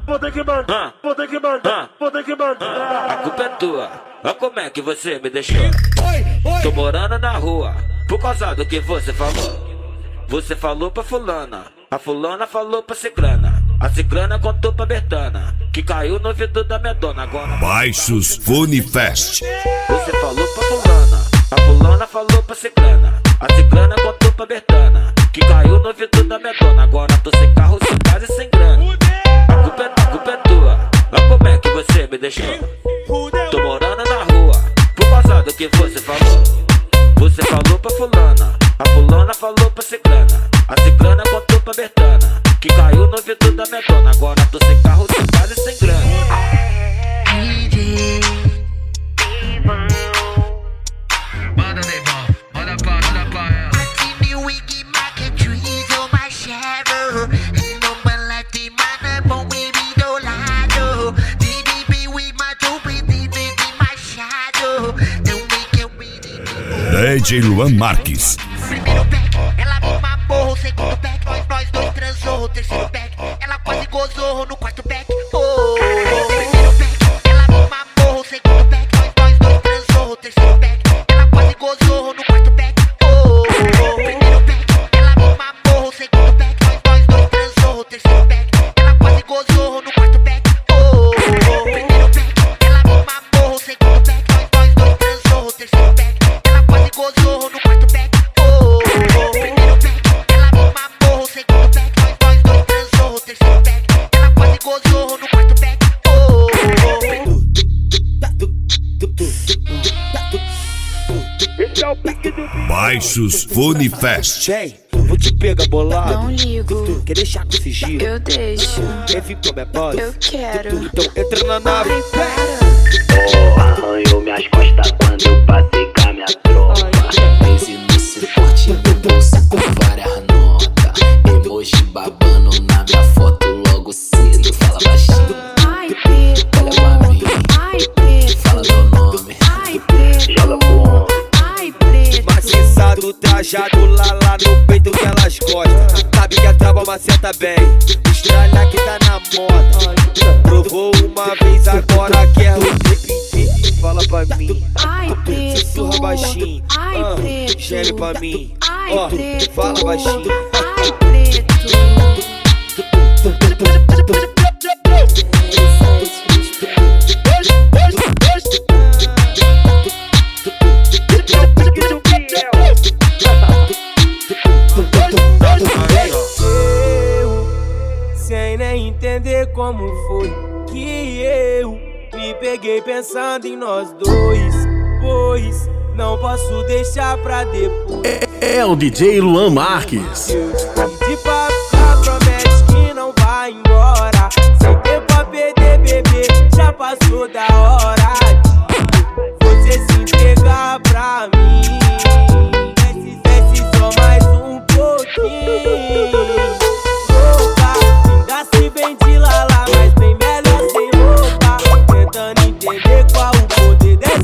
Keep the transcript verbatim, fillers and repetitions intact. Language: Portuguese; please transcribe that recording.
vou ter que mandar, vou ter que mandar, vou ter que mandar. A culpa é tua, olha como é que você me deixou. Tô morando na rua, por causa do que você falou. Você falou pra fulana, a fulana falou pra ciclana, a ciclana contou pra Bertana, que caiu no ouvido da minha dona agora. Baixos Funifest. Você falou pra fulana, a fulana falou pra ciclana, a ciclana contou pra Bertana, que caiu no ouvido da minha dona. Agora tô sem carro, sem casa e sem grana. A culpa é, a culpa é tua, olha como é que você me deixou. Tô morando na rua, por causa do que você falou. Você falou pra fulana, a fulana falou pra ciclana, a ciclana contou pra Bertana, que caiu no ouvido da minha dona. Agora tô sem carro, sem casa e sem grana. Manda Neymar, manda pra, manda pra ela. D J Luan Marques. Primeiro pack, ela me mamou. O segundo pack, nós, nós dois transou. O terceiro pack, ela quase gozou. No quarto pack, oh. Primeiro pack, ela me mamou. O segundo pack, nós, nós dois transou. O terceiro pack, ela quase gozou. No quarto pack, oh. Primeiro pack, ela me mamou. O segundo pack, nós, nós dois transou. O terceiro pack, ela quase gozou. No quarto pack, oh. Primeiro pack, ela me mamou. O segundo pack, nós, nós dois transou. O terceiro pack, gozou no quarto pack, oh. Primeiro pack, ela me mamou. O segundo pack, nós, nós dois transou. O terceiro pack, ela quase gozou no quarto pack, oh. Baixos Funifest. Vem, vou te pegar bolado. Não ligo. Quer deixar com sigilo? Eu deixo. Quer vir com a minha base? Eu quero. Então entra na nave. Ai, para. Oh, arranhou minhas costas quando eu passei com a minha tropa. Crazy no suporte do bolso com várias notas. Emoji babando na minha foto logo cedo. Fala baixinho, Ai, preto. olha pra mim. Ai, preto. Fala meu nome. Ai, preto. Joga pro ombro. Ai, preto. Maciçado, trajado lá lá no peito que elas gostam. Sabe que a trava maceta bem. Estralha que tá na moda. Provou uma vez, agora quer repetir. Fala pra mim. Ai, preto. Sussurra baixinho. Ai, Ah, preto. geme pra mim. Ai, Ó, preto. fala baixinho. Ai, preto. Sem nem entender como foi que eu me peguei pensando em nós dois, pois não posso deixar pra depois. É, é o D J Luan Marques. Eu te de papo, promete que não vai embora. Sem tempo a perder, bebê, já passou da hora de você se entregar pra mim. Desce, desce só mais um pouquinho. Se vem de lala, mas bem melhor sem roupa. Tentando entender qual o poder dessa